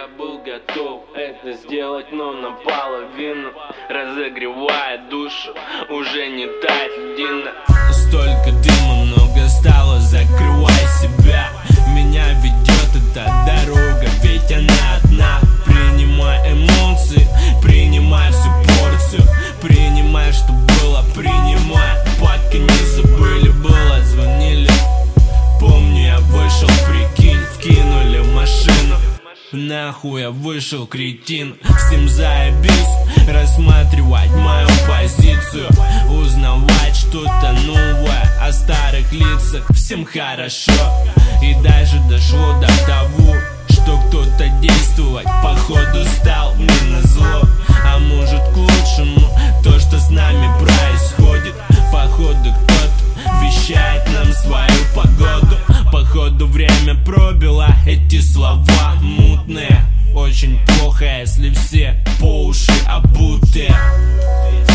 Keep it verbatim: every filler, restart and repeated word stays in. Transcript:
Я был готов это сделать, но наполовину, разогревая душу, уже не тает льдина. Столько дыма, много стало, закрывай себя. Меня ведет эта дорога, ведь она одна. Принимай эмоции, принимай всю порцию, принимай, что было, принимай, пока не забыли, было, звонили. Помню, я вышел, прикинь, вкинули в машину. Нахуй я вышел, кретин, всем заебись рассматривать мою позицию, узнавать что-то новое о старых лицах. Всем хорошо, и даже дошло до того, что кто-то действовать походу стал мне назло. А может к лучшему то, что с нами происходит. Походу кто-то вещает нам свою погоду. Походу время пробило эти слова мутные. Очень плохо, если все по уши обутые.